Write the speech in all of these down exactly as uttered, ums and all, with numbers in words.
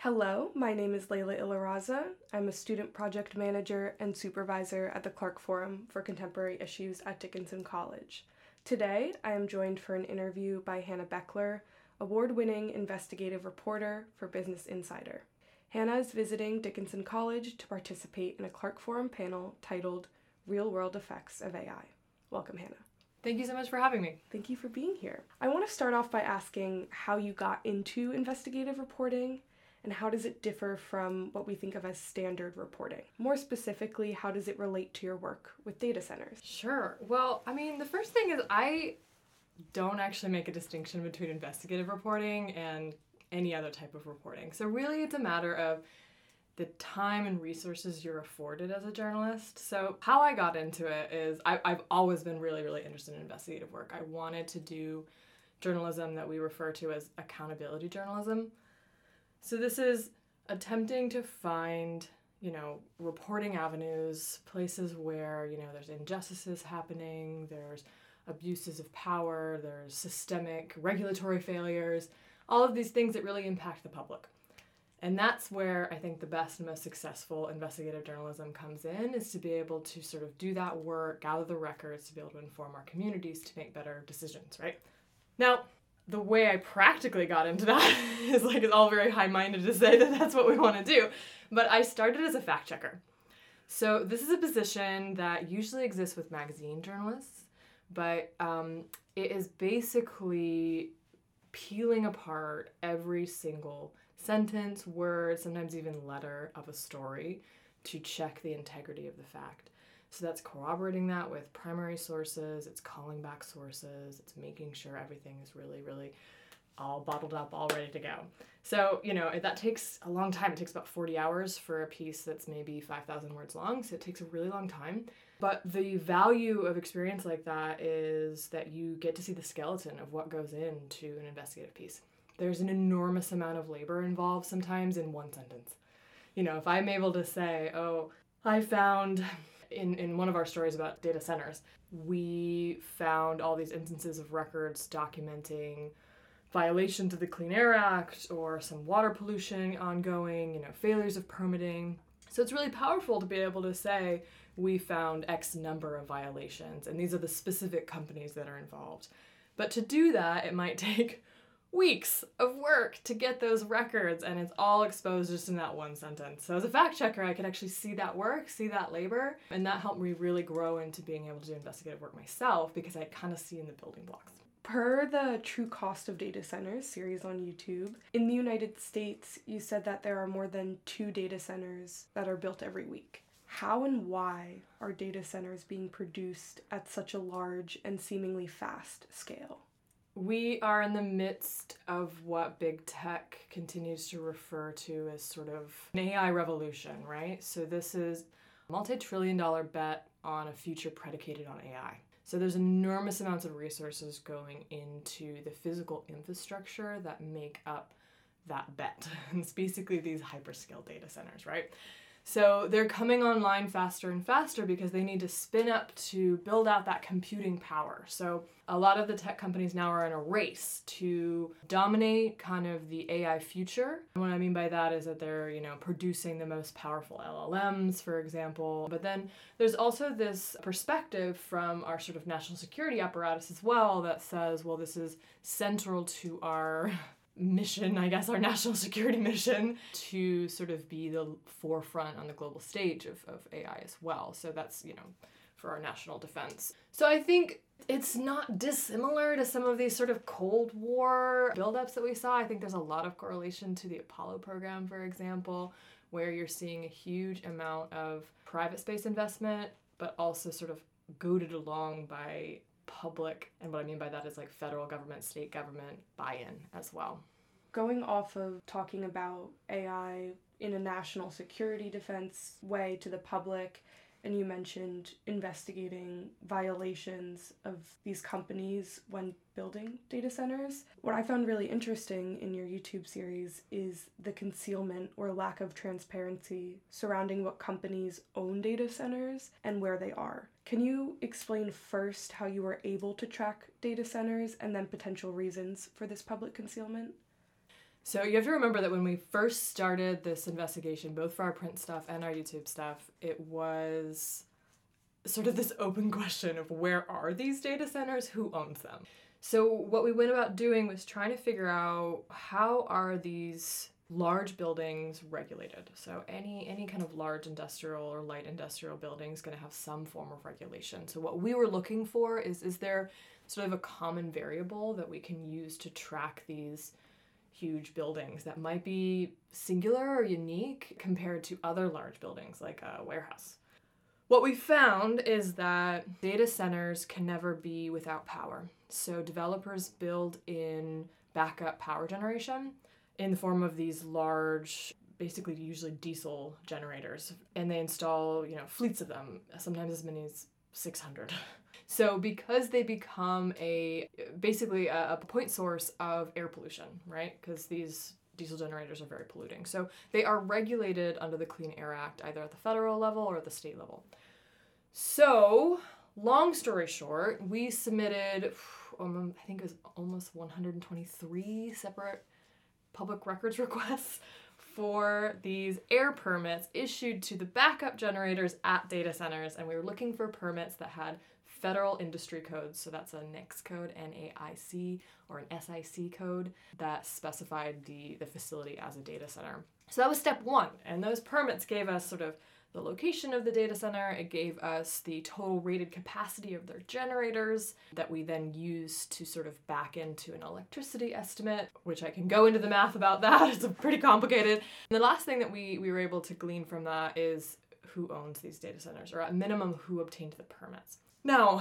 Hello, my name is Layla Ilaraza. I'm a student project manager and supervisor at the Clark Forum for Contemporary Issues at Dickinson College. Today, I am joined for an interview by Hannah Beckler, award-winning investigative reporter for Business Insider. Hannah is visiting Dickinson College to participate in a Clark Forum panel titled Real-World Effects of A I. Welcome, Hannah. Thank you so much for having me. Thank you for being here. I want to start off by asking how you got into investigative reporting, and how does it differ from what we think of as standard reporting? More specifically, how does it relate to your work with data centers? Sure. Well, I mean, the first thing is I don't actually make a distinction between investigative reporting and any other type of reporting. So really it's a matter of the time and resources you're afforded as a journalist. So how I got into it is I, I've always been really, really interested in investigative work. I wanted to do journalism that we refer to as accountability journalism. So this is attempting to find, you know, reporting avenues, places where, you know, there's injustices happening, there's abuses of power, there's systemic regulatory failures, all of these things that really impact the public. And that's where I think the best and most successful investigative journalism comes in, is to be able to sort of do that work, gather the records, to be able to inform our communities to make better decisions, right? Now, the way I practically got into that is like, it's all very high-minded to say that that's what we want to do. But I started as a fact checker. So this is a position that usually exists with magazine journalists, but um, it is basically peeling apart every single sentence, word, sometimes even letter of a story to check the integrity of the fact. So that's corroborating that with primary sources, it's calling back sources, it's making sure everything is really, really all bottled up, all ready to go. So, you know, that takes a long time. It takes about forty hours for a piece that's maybe five thousand words long, so it takes a really long time. But the value of experience like that is that you get to see the skeleton of what goes into an investigative piece. There's an enormous amount of labor involved sometimes in one sentence. You know, if I'm able to say, oh, I found... In, in one of our stories about data centers, we found all these instances of records documenting violations of the Clean Air Act or some water pollution ongoing, you know, failures of permitting. So it's really powerful to be able to say, we found X number of violations, and these are the specific companies that are involved. But to do that, it might take weeks of work to get those records, and it's all exposed just in that one sentence. So as a fact checker, I could actually see that work, see that labor, and that helped me really grow into being able to do investigative work myself, because I kind of see in the building blocks. Per the True Cost of Data Centers series on YouTube, in the United States, you said that there are more than two data centers that are built every week. How and why are data centers being produced at such a large and seemingly fast scale? We are in the midst of what big tech continues to refer to as sort of an A I revolution, right? So this is a multi-trillion dollar bet on a future predicated on A I. So there's enormous amounts of resources going into the physical infrastructure that make up that bet. It's basically these hyperscale data centers, right? So they're coming online faster and faster because they need to spin up to build out that computing power. So a lot of the tech companies now are in a race to dominate kind of the A I future. And what I mean by that is that they're, you know, producing the most powerful L L Ms, for example. But then there's also this perspective from our sort of national security apparatus as well that says, well, this is central to our mission, I guess, our national security mission, to sort of be the forefront on the global stage of, of A I as well. So that's, you know, for our national defense. So I think it's not dissimilar to some of these sort of Cold War buildups that we saw. I think there's a lot of correlation to the Apollo program, for example, where you're seeing a huge amount of private space investment, but also sort of goaded along by public, and what I mean by that is like federal government, state government buy-in as well. Going off of talking about A I in a national security defense way to the public, and you mentioned investigating violations of these companies when building data centers. What I found really interesting in your YouTube series is the concealment or lack of transparency surrounding what companies own data centers and where they are. Can you explain first how you were able to track data centers and then potential reasons for this public concealment? So you have to remember that when we first started this investigation, both for our print stuff and our YouTube stuff, it was sort of this open question of where are these data centers, who owns them? So what we went about doing was trying to figure out how are these large buildings regulated. So any any kind of large industrial or light industrial building is going to have some form of regulation. So what we were looking for is, is there sort of a common variable that we can use to track these huge buildings that might be singular or unique compared to other large buildings like a warehouse? What we found is that data centers can never be without power. So developers build in backup power generation in the form of these large, basically usually diesel generators, and they install, you know, fleets of them, sometimes as many as six hundred. So because they become a basically a, a point source of air pollution, right? Because these diesel generators are very polluting. So they are regulated under the Clean Air Act, either at the federal level or at the state level. So, long story short, we submitted, um, I think it was almost one hundred twenty-three separate public records requests for these air permits issued to the backup generators at data centers, and we were looking for permits that had federal industry codes, so that's a N I C code, N A I C, or an S I C code that specified the, the facility as a data center. So that was step one, and those permits gave us sort of the location of the data center. It gave us the total rated capacity of their generators that we then used to sort of back into an electricity estimate, which I can go into the math about that. It's pretty complicated. And the last thing that we, we were able to glean from that is who owns these data centers, or at minimum, who obtained the permits. Now,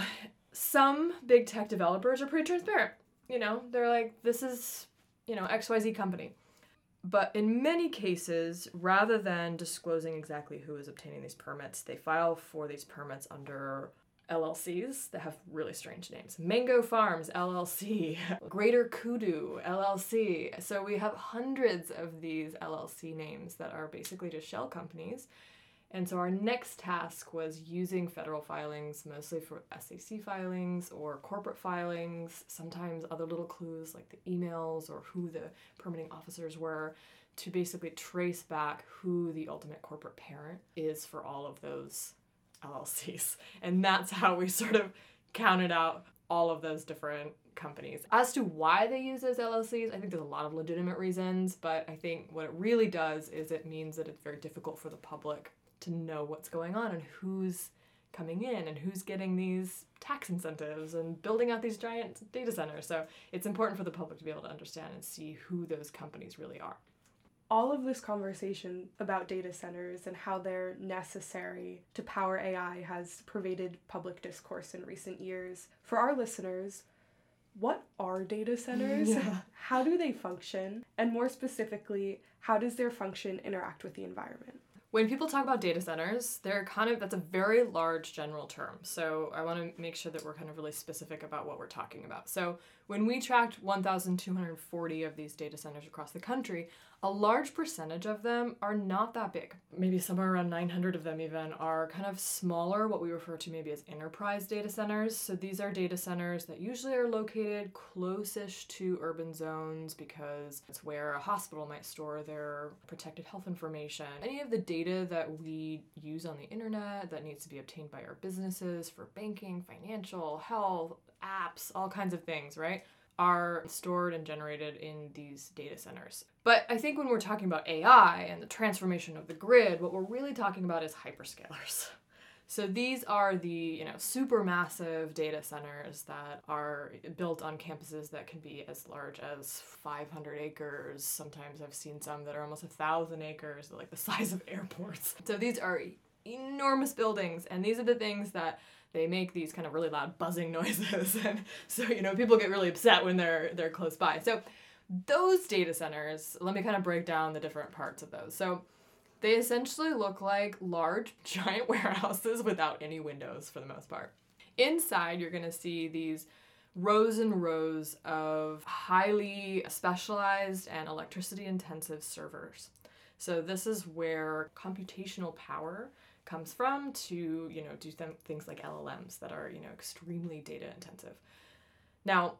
some big tech developers are pretty transparent. You know, they're like, this is, you know, X Y Z company. But in many cases, rather than disclosing exactly who is obtaining these permits, they file for these permits under L L Cs that have really strange names. Mango Farms, L L C, Greater Kudu, L L C. So we have hundreds of these L L C names that are basically just shell companies. And so our next task was using federal filings, mostly for S E C filings or corporate filings, sometimes other little clues like the emails or who the permitting officers were, to basically trace back who the ultimate corporate parent is for all of those L L Cs. And that's how we sort of counted out all of those different companies. As to why they use those L L Cs, I think there's a lot of legitimate reasons, but I think what it really does is it means that it's very difficult for the public to know what's going on and who's coming in and who's getting these tax incentives and building out these giant data centers. So it's important for the public to be able to understand and see who those companies really are. All of this conversation about data centers and how they're necessary to power A I has pervaded public discourse in recent years. For our listeners, what are data centers? Yeah. How do they function? And more specifically, how does their function interact with the environment? When people talk about data centers, they're kind of, that's a very large general term. So I want to make sure that we're kind of really specific about what we're talking about. So when we tracked one thousand two hundred forty of these data centers across the country, a large percentage of them are not that big. Maybe somewhere around nine hundred of them even are kind of smaller, what we refer to maybe as enterprise data centers. So these are data centers that usually are located close-ish to urban zones because it's where a hospital might store their protected health information. Any of the data that we use on the internet that needs to be obtained by our businesses for banking, financial, health, apps, all kinds of things, right, are stored and generated in these data centers. But I think when we're talking about A I and the transformation of the grid, what we're really talking about is hyperscalers. So these are the, you know, supermassive data centers that are built on campuses that can be as large as five hundred acres. Sometimes I've seen some that are almost a thousand acres, like the size of airports. So these are enormous buildings, and these are the things that they make these kind of really loud buzzing noises, and so, you know, people get really upset when they're they're close by. So those data centers, let me kind of break down the different parts of those. So they essentially look like large, giant warehouses without any windows for the most part. Inside, you're going to see these rows and rows of highly specialized and electricity-intensive servers. So this is where computational power comes from to, you know, do th- things like L L Ms that are, you know, extremely data intensive. Now,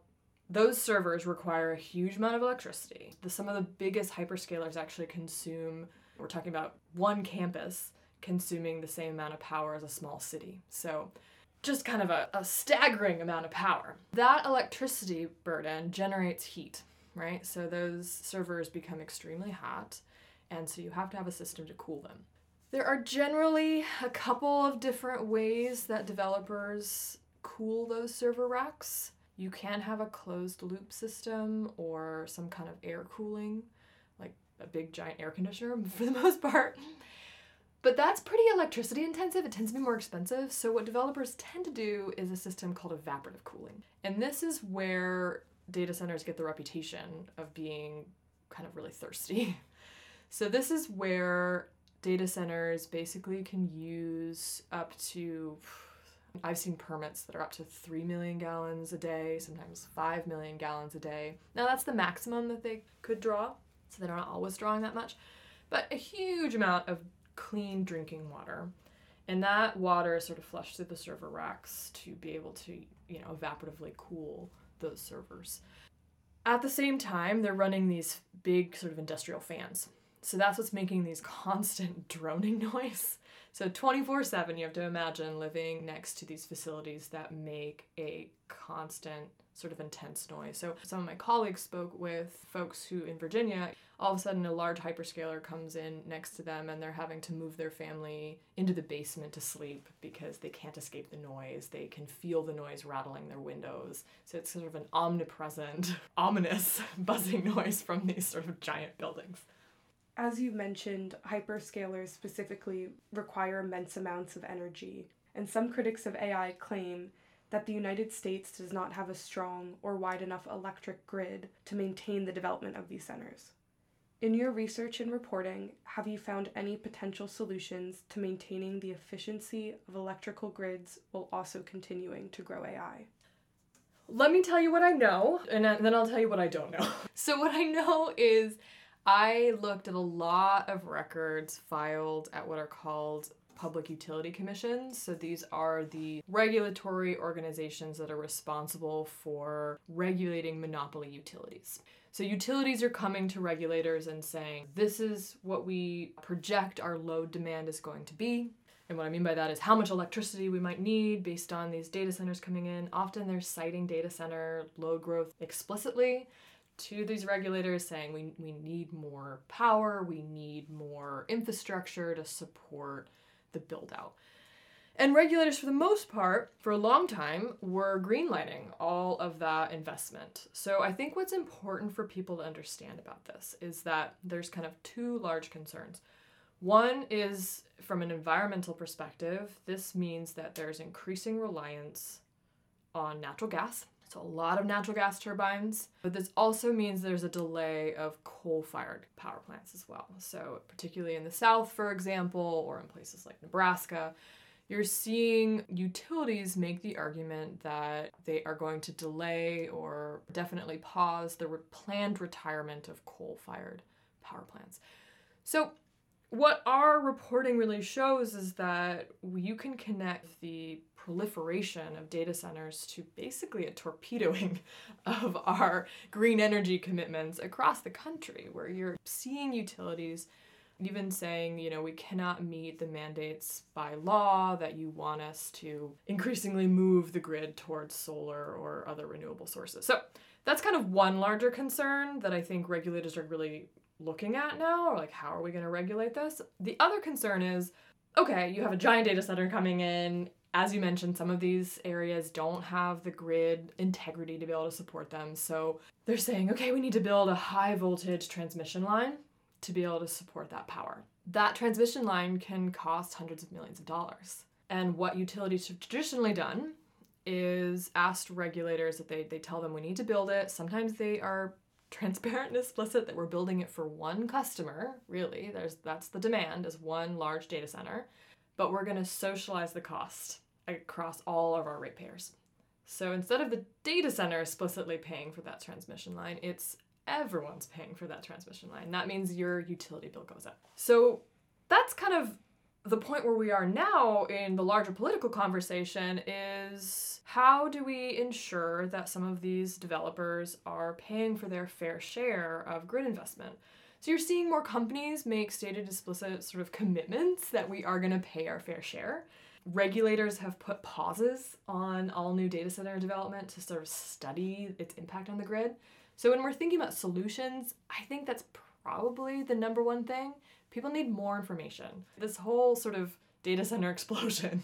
those servers require a huge amount of electricity. The, some of the biggest hyperscalers actually consume, we're talking about one campus consuming the same amount of power as a small city. So just kind of a, a staggering amount of power. That electricity burden generates heat, right? So those servers become extremely hot, and so you have to have a system to cool them. There are generally a couple of different ways that developers cool those server racks. You can have a closed loop system or some kind of air cooling, like a big giant air conditioner for the most part. But that's pretty electricity intensive. It tends to be more expensive. So what developers tend to do is a system called evaporative cooling. And this is where data centers get the reputation of being kind of really thirsty. So this is where data centers basically can use up to, I've seen permits that are up to three million gallons a day, sometimes five million gallons a day. Now that's the maximum that they could draw, so they're not always drawing that much, but a huge amount of clean drinking water. And that water is sort of flushed through the server racks to be able to, you know, evaporatively cool those servers. At the same time, they're running these big sort of industrial fans. So that's what's making these constant droning noise. So twenty-four seven, you have to imagine living next to these facilities that make a constant sort of intense noise. So some of my colleagues spoke with folks who in Virginia, all of a sudden a large hyperscaler comes in next to them and they're having to move their family into the basement to sleep because they can't escape the noise. They can feel the noise rattling their windows. So it's sort of an omnipresent, ominous buzzing noise from these sort of giant buildings. As you mentioned, hyperscalers specifically require immense amounts of energy, and some critics of A I claim that the United States does not have a strong or wide enough electric grid to maintain the development of these centers. In your research and reporting, have you found any potential solutions to maintaining the efficiency of electrical grids while also continuing to grow A I? Let me tell you what I know, and then I'll tell you what I don't know. So what I know is I looked at a lot of records filed at what are called public utility commissions. So these are the regulatory organizations that are responsible for regulating monopoly utilities. So utilities are coming to regulators and saying, this is what we project our load demand is going to be. And what I mean by that is how much electricity we might need based on these data centers coming in. Often they're citing data center load growth explicitly to these regulators, saying we, we need more power, we need more infrastructure to support the build out. And regulators, for the most part, for a long time, were greenlighting all of that investment. So I think what's important for people to understand about this is that there's kind of two large concerns. One is from an environmental perspective, this means that there's increasing reliance on natural gas. So a lot of natural gas turbines, but this also means there's a delay of coal-fired power plants as well. So particularly in the South, for example, or in places like Nebraska, you're seeing utilities make the argument that they are going to delay or definitely pause the re- planned retirement of coal-fired power plants. So what our reporting really shows is that you can connect the proliferation of data centers to basically a torpedoing of our green energy commitments across the country, where you're seeing utilities even saying, you know, we cannot meet the mandates by law that you want us to increasingly move the grid towards solar or other renewable sources. So that's kind of one larger concern that I think regulators are really looking at now, or like, how are we going to regulate this? The other concern is, okay, you have a giant data center coming in. As you mentioned, some of these areas don't have the grid integrity to be able to support them. So they're saying, okay, we need to build a high voltage transmission line to be able to support that power. That transmission line can cost hundreds of millions of dollars. And what utilities have traditionally done is asked regulators that they, they tell them we need to build it. Sometimes they are transparent and explicit that we're building it for one customer, really. There's that's the demand, is one large data center. But we're going to socialize the cost across all of our ratepayers. So instead of the data center explicitly paying for that transmission line, it's everyone's paying for that transmission line. That means your utility bill goes up. So that's kind of The point where we are now in the larger political conversation is how do we ensure that some of these developers are paying for their fair share of grid investment? So you're seeing more companies make stated explicit sort of commitments that we are going to pay our fair share. Regulators have put pauses on all new data center development to sort of study its impact on the grid. So when we're thinking about solutions, I think that's probably the number one thing. People need more information. This whole sort of data center explosion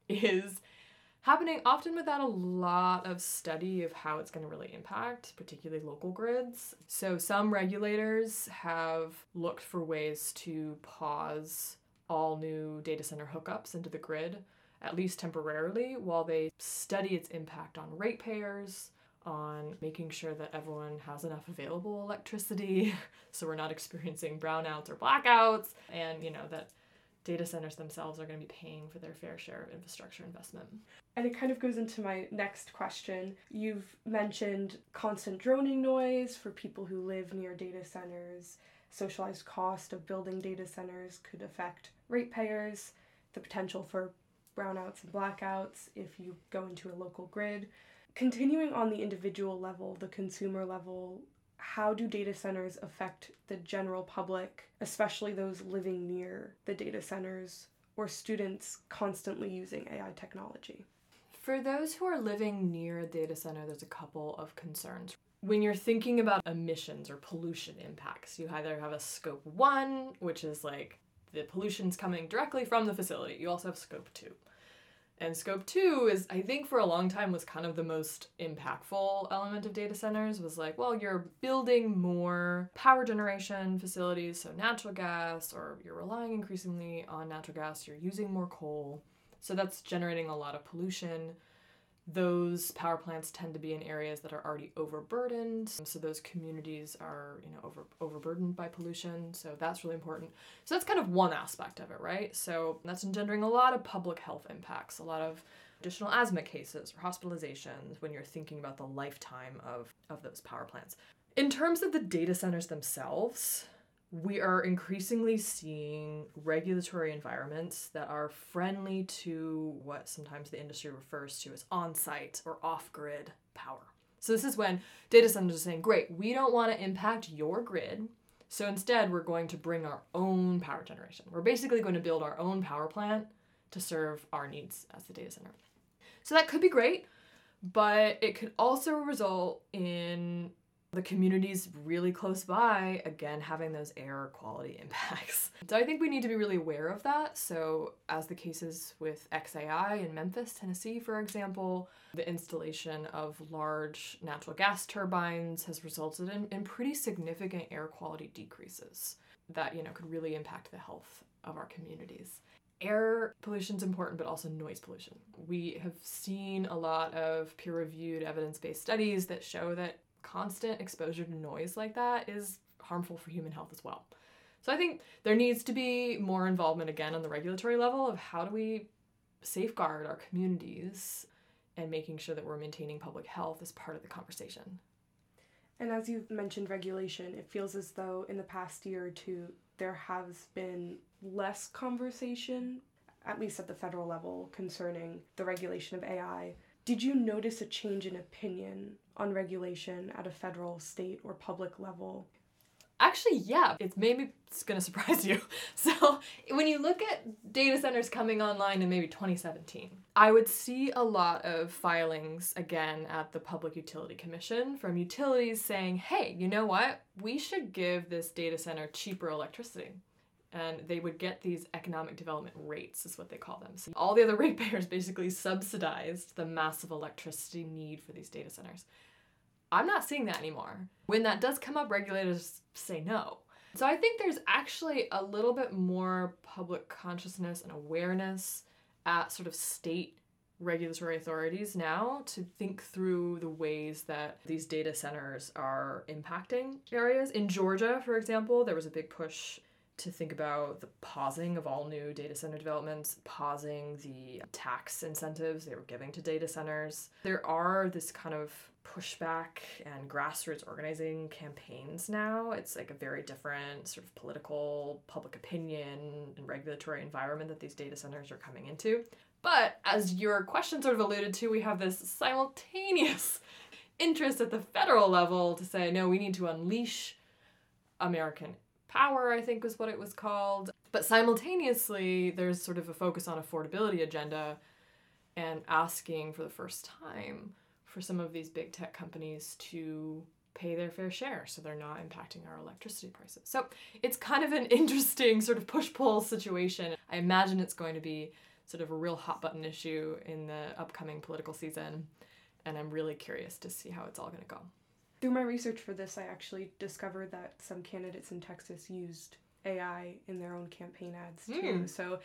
is happening often without a lot of study of how it's going to really impact, particularly local grids. So some regulators have looked for ways to pause all new data center hookups into the grid, at least temporarily, while they study its impact on ratepayers, on making sure that everyone has enough available electricity so we're not experiencing brownouts or blackouts, and you know that data centers themselves are going to be paying for their fair share of infrastructure investment. And it kind of goes into my next question. You've mentioned constant droning noise for people who live near data centers. Socialized cost of building data centers could affect ratepayers, the potential for brownouts and blackouts if you go into a local grid. Continuing on the individual level, the consumer level, how do data centers affect the general public, especially those living near the data centers or students constantly using A I technology? For those who are living near a data center, there's a couple of concerns. When you're thinking about emissions or pollution impacts, you either have a scope one, which is like the pollution's coming directly from the facility. You also have scope two. And scope two is, I think for a long time, was kind of the most impactful element of data centers, was like, well, you're building more power generation facilities, so natural gas, or you're relying increasingly on natural gas, you're using more coal. So that's generating a lot of pollution. Those power plants tend to be in areas that are already overburdened. So those communities are, you know, over overburdened by pollution. So that's really important. So that's kind of one aspect of it, right? So that's engendering a lot of public health impacts, a lot of additional asthma cases or hospitalizations when you're thinking about the lifetime of, of those power plants. In terms of the data centers themselves, we are increasingly seeing regulatory environments that are friendly to what sometimes the industry refers to as on-site or off-grid power. So this is when data centers are saying, great, we don't want to impact your grid, so instead we're going to bring our own power generation. We're basically going to build our own power plant to serve our needs as the data center. So that could be great, but it could also result in the communities really close by, again, having those air quality impacts. So I think we need to be really aware of that. So as the cases with X A I in Memphis, Tennessee, for example, the installation of large natural gas turbines has resulted in, in pretty significant air quality decreases that, you know, could really impact the health of our communities. Air pollution is important, but also noise pollution. We have seen a lot of peer-reviewed evidence-based studies that show that constant exposure to noise like that is harmful for human health as well. So I think there needs to be more involvement again on the regulatory level of how do we safeguard our communities and making sure that we're maintaining public health as part of the conversation. And as you've mentioned regulation, it feels as though in the past year or two there has been less conversation, at least at the federal level, concerning the regulation of A I. Did you notice a change in opinion on regulation at a federal, state, or public level? Actually, yeah. It's maybe it's going to surprise you. So when you look at data centers coming online in maybe twenty seventeen, I would see a lot of filings, again, at the Public Utility Commission from utilities saying, hey, you know what? We should give this data center cheaper electricity. And they would get these economic development rates, is what they call them. So all the other ratepayers basically subsidized the massive electricity need for these data centers. I'm not seeing that anymore. When that does come up, regulators say no. So I think there's actually a little bit more public consciousness and awareness at sort of state regulatory authorities now to think through the ways that these data centers are impacting areas. In Georgia, for example, there was a big push to think about the pausing of all new data center developments, pausing the tax incentives they were giving to data centers. There are this kind of pushback and grassroots organizing campaigns now. It's like a very different sort of political, public opinion, and regulatory environment that these data centers are coming into. But as your question sort of alluded to, we have this simultaneous interest at the federal level to say, no, we need to unleash American power, I think was what it was called. But simultaneously, there's sort of a focus on affordability agenda and asking for the first time for some of these big tech companies to pay their fair share so they're not impacting our electricity prices. So it's kind of an interesting sort of push-pull situation. I imagine it's going to be sort of a real hot-button issue in the upcoming political season, and I'm really curious to see how it's all going to go. Through my research for this, I actually discovered that some candidates in Texas used A I in their own campaign ads too. Mm. So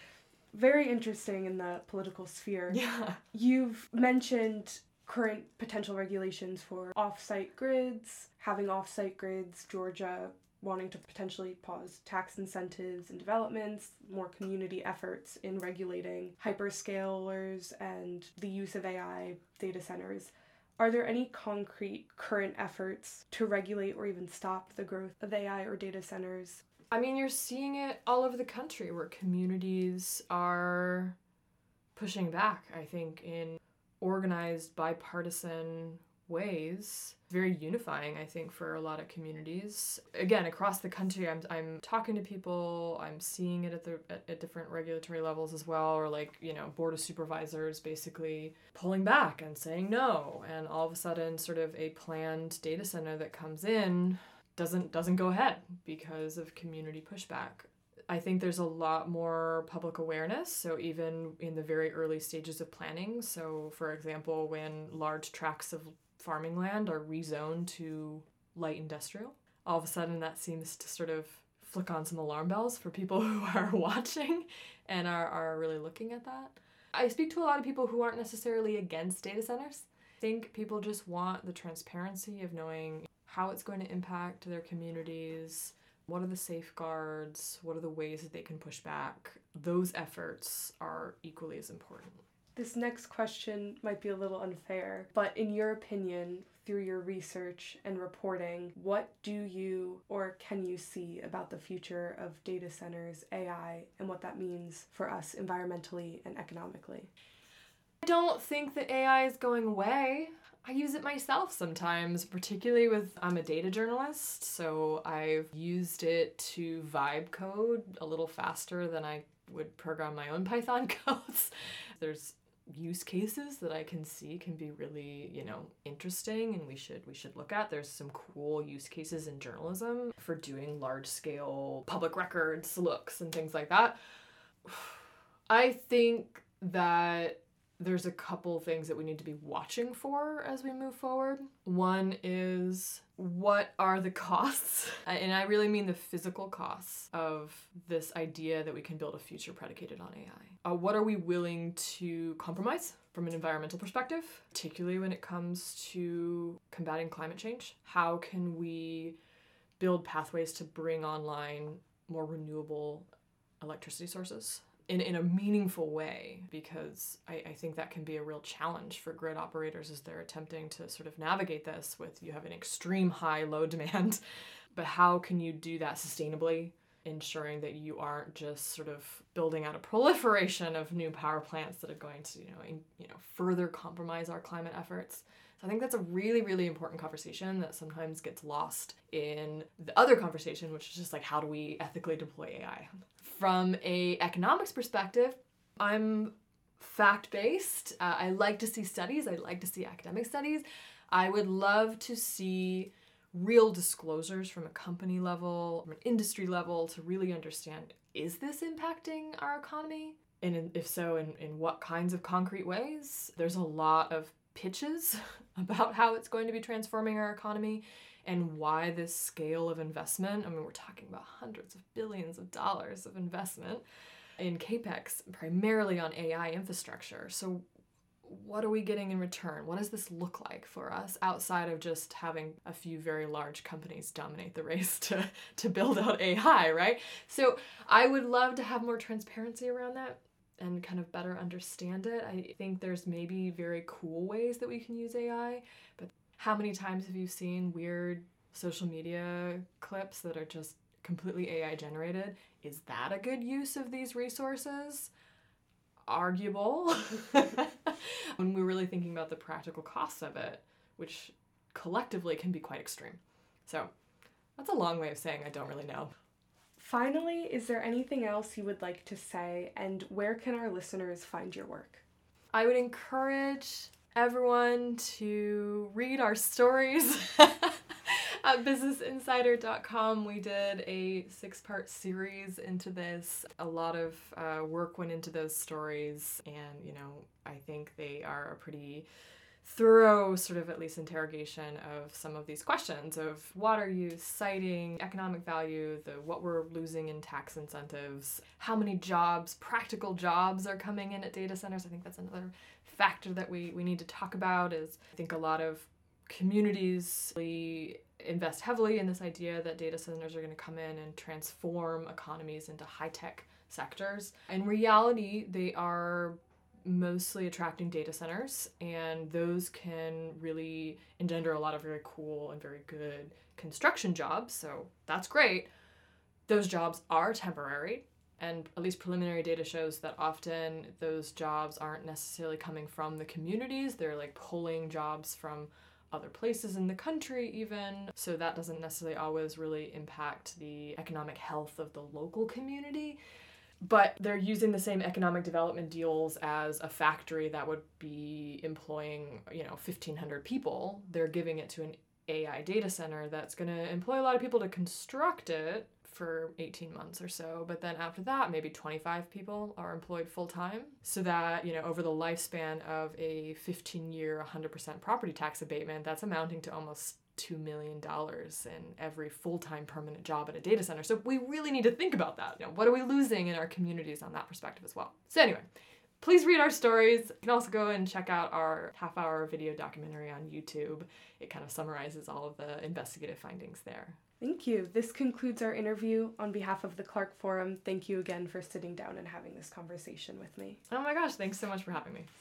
very interesting in the political sphere. Yeah. You've mentioned current potential regulations for off-site grids, having off-site grids, Georgia wanting to potentially pause tax incentives and developments, more community efforts in regulating hyperscalers and the use of A I data centers. Are there any concrete current efforts to regulate or even stop the growth of A I or data centers? I mean, you're seeing it all over the country where communities are pushing back, I think, in organized, bipartisan ways. Very unifying, I think, for a lot of communities. Again, across the country, I'm I'm talking to people, I'm seeing it at the at, at different regulatory levels as well, or like, you know, board of supervisors basically pulling back and saying no, and all of a sudden sort of a planned data center that comes in doesn't doesn't go ahead because of community pushback. I think there's a lot more public awareness, so even in the very early stages of planning. So, for example, when large tracts of farming land are rezoned to light industrial, all of a sudden that seems to sort of flick on some alarm bells for people who are watching and are, are really looking at that. I speak to a lot of people who aren't necessarily against data centers. I think people just want the transparency of knowing how it's going to impact their communities. What are the safeguards? What are the ways that they can push back? Those efforts are equally as important. This next question might be a little unfair, but in your opinion, through your research and reporting, what do you or can you see about the future of data centers, A I, and what that means for us environmentally and economically? I don't think that A I is going away. I use it myself sometimes, particularly with, I'm a data journalist, so I've used it to vibe code a little faster than I would program my own Python codes. There's use cases that I can see can be really, you know, interesting and we should we should look at. There's some cool use cases in journalism for doing large-scale public records looks and things like that. I think that there's a couple things that we need to be watching for as we move forward. One is, what are the costs? And I really mean the physical costs of this idea that we can build a future predicated on A I. Uh, what are we willing to compromise from an environmental perspective, particularly when it comes to combating climate change? How can we build pathways to bring online more renewable electricity sources in, in a meaningful way? Because I, I think that can be a real challenge for grid operators as they're attempting to sort of navigate this with, you have an extreme high load demand, but how can you do that sustainably, ensuring that you aren't just sort of building out a proliferation of new power plants that are going to, you know, in, you know, further compromise our climate efforts? So I think that's a really, really important conversation that sometimes gets lost in the other conversation, which is just like, how do we ethically deploy A I? From a economics perspective, I'm fact-based. Uh, I like to see studies. I like to see academic studies. I would love to see real disclosures from a company level, from an industry level, to really understand, is this impacting our economy? And in, if so, in, in what kinds of concrete ways? There's a lot of pitches about how it's going to be transforming our economy and why this scale of investment. I mean, we're talking about hundreds of billions of dollars of investment in CAPEX, primarily on A I infrastructure. So what are we getting in return? What does this look like for us outside of just having a few very large companies dominate the race to, to build out A I, right? So I would love to have more transparency around that and kind of better understand it. I think there's maybe very cool ways that we can use A I, but how many times have you seen weird social media clips that are just completely A I generated? Is that a good use of these resources? Arguable. When we're really thinking about the practical costs of it, which collectively can be quite extreme. So that's a long way of saying I don't really know. Finally, is there anything else you would like to say, and where can our listeners find your work? I would encourage everyone to read our stories. At business insider dot com, we did a six-part series into this. A lot of uh, work went into those stories, and, you know, I think they are a pretty thorough sort of at least interrogation of some of these questions of water use, siting, economic value, the what we're losing in tax incentives, how many jobs, practical jobs are coming in at data centers. I think that's another factor that we, we need to talk about is I think a lot of communities really invest heavily in this idea that data centers are going to come in and transform economies into high-tech sectors. In reality, they are mostly attracting data centers, and those can really engender a lot of very cool and very good construction jobs, so that's great. Those jobs are temporary, and at least preliminary data shows that often those jobs aren't necessarily coming from the communities. They're like pulling jobs from other places in the country even, so that doesn't necessarily always really impact the economic health of the local community. But they're using the same economic development deals as a factory that would be employing, you know, fifteen hundred people. They're giving it to an A I data center that's going to employ a lot of people to construct it for eighteen months or so, but then after that, maybe twenty-five people are employed full-time, so that, you know, over the lifespan of a fifteen-year, one hundred percent property tax abatement, that's amounting to almost two million dollars in every full-time permanent job at a data center. So we really need to think about that. You know, what are we losing in our communities on that perspective as well? So anyway, please read our stories. You can also go and check out our half-hour video documentary on YouTube. It kind of summarizes all of the investigative findings there. Thank you. This concludes our interview. On behalf of the Clark Forum, thank you again for sitting down and having this conversation with me. Oh my gosh, thanks so much for having me.